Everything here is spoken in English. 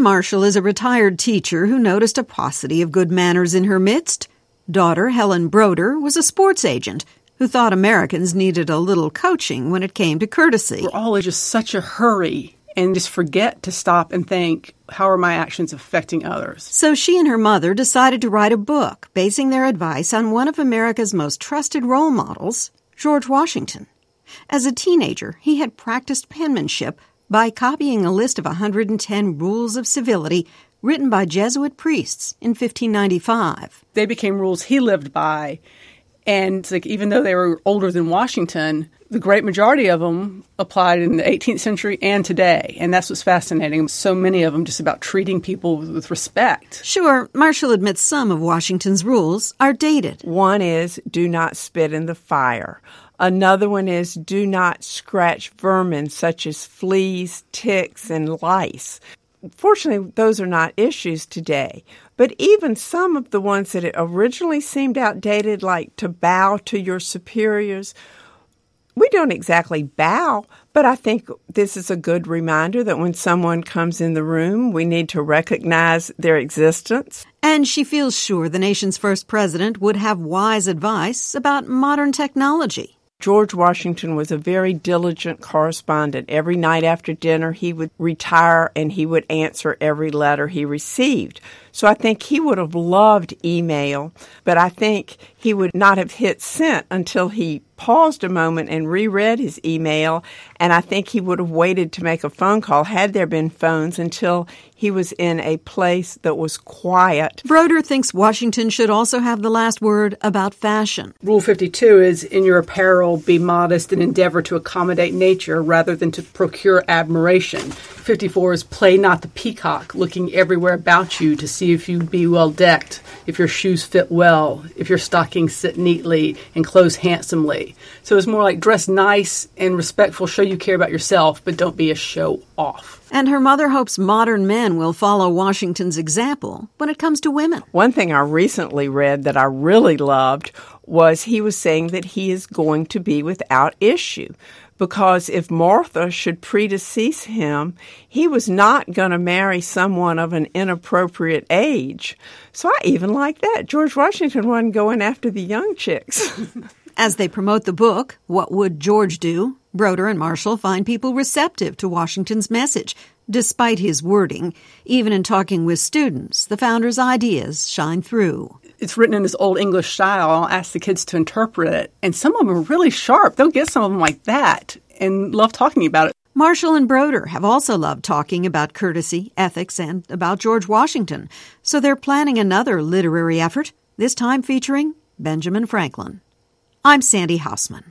Marshall is a retired teacher who noticed a paucity of good manners in her midst. Daughter Helen Broder was a sports agent who thought Americans needed a little coaching when it came to courtesy. We're all in just such a hurry and just forget to stop and think, how are my actions affecting others? So she and her mother decided to write a book basing their advice on one of America's most trusted role models, George Washington. As a teenager, he had practiced penmanship by copying a list of 110 rules of civility written by Jesuit priests in 1595. They became rules he lived by. And even though they were older than Washington, the great majority of them applied in the 18th century and today. And that's what's fascinating. So many of them just about treating people with respect. Sure, Marshall admits some of Washington's rules are dated. One is, do not spit in the fire. Another one is, do not scratch vermin such as fleas, ticks, and lice. Fortunately, those are not issues today. But even some of the ones that originally seemed outdated, like to bow to your superiors, we don't exactly bow, but I think this is a good reminder that when someone comes in the room, we need to recognize their existence. And she feels sure the nation's first president would have wise advice about modern technology. George Washington was a very diligent correspondent. Every night after dinner, he would retire and he would answer every letter he received. So I think he would have loved email, but I think he would not have hit send until he paused a moment and reread his email, and I think he would have waited to make a phone call, had there been phones, until he was in a place that was quiet. Broder thinks Washington should also have the last word about fashion. Rule 52 is, in your apparel, be modest and endeavor to accommodate nature rather than to procure admiration. 54 is, play not the peacock, looking everywhere about you to see if you be well decked, if your shoes fit well, if your stockings sit neatly and clothes handsomely. So it's more like dress nice and respectful, show you care about yourself, but don't be a show off. And her mother hopes modern men will follow Washington's example when it comes to women. One thing I recently read that I really loved was he was saying that he is going to be without issue. Because if Martha should predecease him, he was not going to marry someone of an inappropriate age. So I even like that. George Washington wasn't going after the young chicks. As they promote the book, What Would George Do?, Broder and Marshall find people receptive to Washington's message. Despite his wording, even in talking with students, the founder's ideas shine through. It's written in this old English style. I'll ask the kids to interpret it. And some of them are really sharp. They'll get some of them like that and love talking about it. Marshall and Broder have also loved talking about courtesy, ethics, and about George Washington. So they're planning another literary effort, this time featuring Benjamin Franklin. I'm Sandy Hausman.